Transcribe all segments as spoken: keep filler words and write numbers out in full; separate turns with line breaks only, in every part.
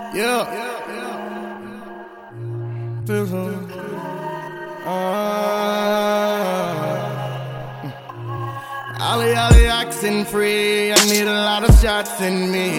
Yeah. Feels so. Uh, Ollie, Ollie, oxen free. I need a lot of shots in me.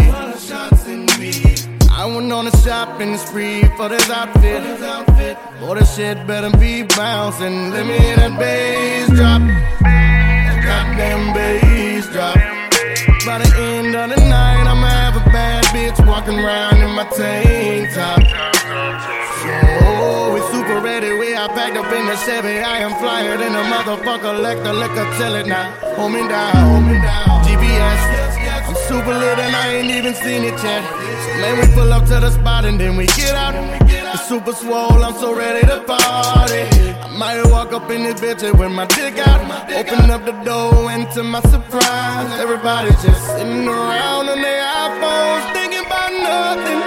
I went on a shopping spree for this outfit. Boy, this shit better be bouncing. Let me hear that bass drop. Goddamn bass drop. By the end of the night, I'ma have a bad bitch walking around in my tank top. So we super ready, we are packed up in the Chevy. I am flyer than a motherfucker, like the liquor, tell it now. Hold me down, hold me down. G P S, I'm super lit and I ain't even seen it yet. So man, we pull up to the spot and then we get out. It's super swole, I'm so ready to party. I might walk up in this bitch with my dick out. Open up the door and to my surprise, everybody's just sitting around on their iPhones thinking about nothing.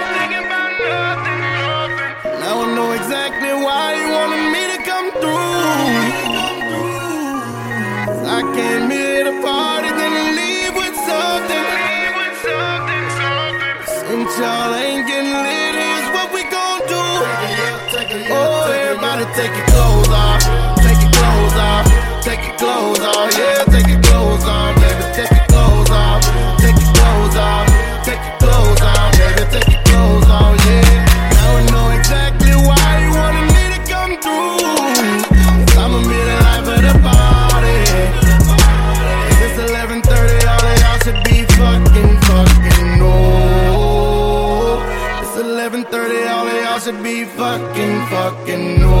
Now I know exactly why you wanted me to come through. I came here to party, then leave with something. Since y'all ain't getting lit, here's what we gon' do. Oh, everybody take your clothes off. Take your clothes off. Take your clothes off. Yeah, take your clothes off, baby. Take your clothes off. Take your clothes off. Take your clothes off, baby. Take your clothes off, yeah. Now I know exactly why you wanted me to come through. Cause I'ma be the life of the party. It's eleven thirty, all of y'all should be fucking, fucking no. It's eleven thirty, all of y'all should be fucking, fucking no.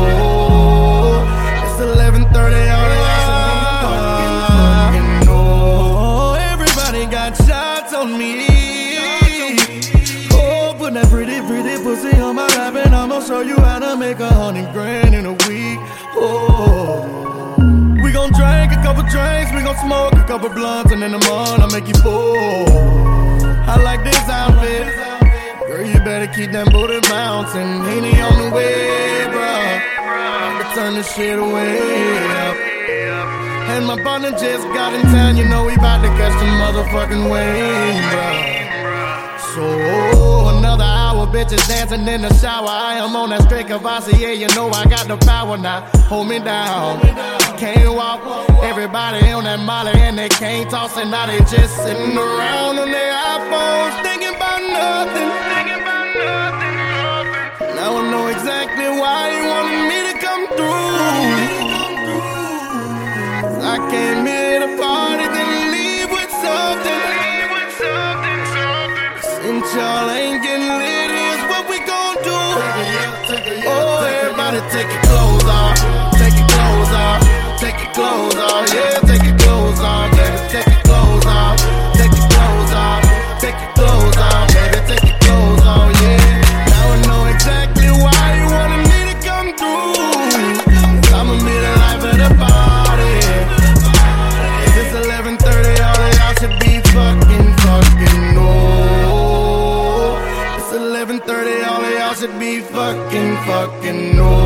It's eleven thirty, all of y'all should be fucking, fucking no. Everybody got shots on me. Oh, put that pretty, pretty pussy on my lap and I'ma show you how to make a hundred grand in a week. Oh, we gon' drink a couple drinks, we gon' smoke a couple blunts, and in the morning I'll make you bored. I like this outfit. Girl, you better keep that booty bouncing. Henny on the way, bruh. I can turn this shit way up. And my partner just got in town, you know we bout to catch the motherfucking wave, bruh. So, another hour, bitches dancing in the shower. I am on that straight Cavassi, yeah, you know I got the power now. Hold me down. Can't walk, everybody on that molly and they can't toss, and now they just sitting around on their iPhones thinking about nothing. Now I know exactly why you wanted me to come through. I came here to party, then leave with something. Since y'all ain't getting lit, here's what we gon' do. Oh, everybody take your clothes off. Take your clothes off. Take your clothes off, yeah, take your clothes off, baby. Take your clothes off. Take your clothes off. Take your clothes off, baby. Take your clothes off, yeah. Now I know exactly why you wanted me to come through. Cause I'ma be the life of the party. It's eleven thirty, all of y'all should be fucking, fucking no. It's eleven thirty, all of y'all should be fucking, fucking no.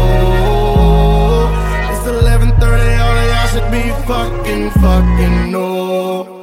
It's eleven thirty, all of y'all should be fucking, fucking no.